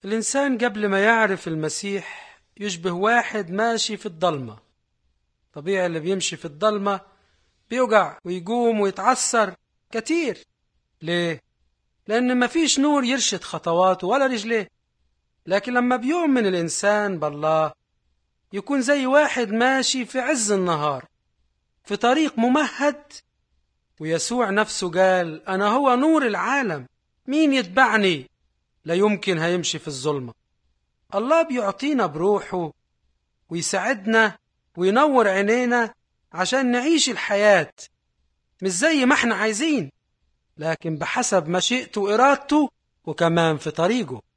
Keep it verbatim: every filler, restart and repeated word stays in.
الإنسان قبل ما يعرف المسيح يشبه واحد ماشي في الضلمة. طبيعي اللي بيمشي في الضلمة بيوجع ويقوم ويتعثر كتير. ليه؟ لأن مفيش نور يرشد خطواته ولا رجليه. لكن لما بيؤمن الإنسان بالله يكون زي واحد ماشي في عز النهار في طريق ممهد، ويسوع نفسه قال: أنا هو نور العالم، مين يتبعني لا يمكن هيمشي في الظلمة. الله بيعطينا بروحه ويساعدنا وينور عينينا عشان نعيش الحياة مش زي ما احنا عايزين، لكن بحسب مشيئته وإرادته وكمان في طريقه.